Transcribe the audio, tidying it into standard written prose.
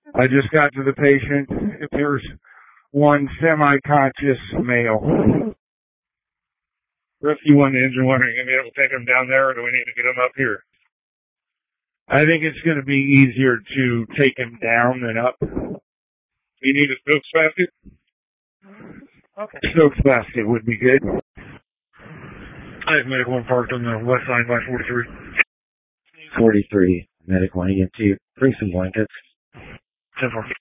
I just got to the patient. If there's one semi-conscious male. Rescue 1 to engine 1, are you going to be able to take him down there, or do we need to get him up here? I think it's going to be easier to take him down than up. You need a Stokes basket? Okay. Stokes basket would be good. I have medical 1 parked on the west side by 43. 43, medic 1 EMT. Bring some blankets. 10-4.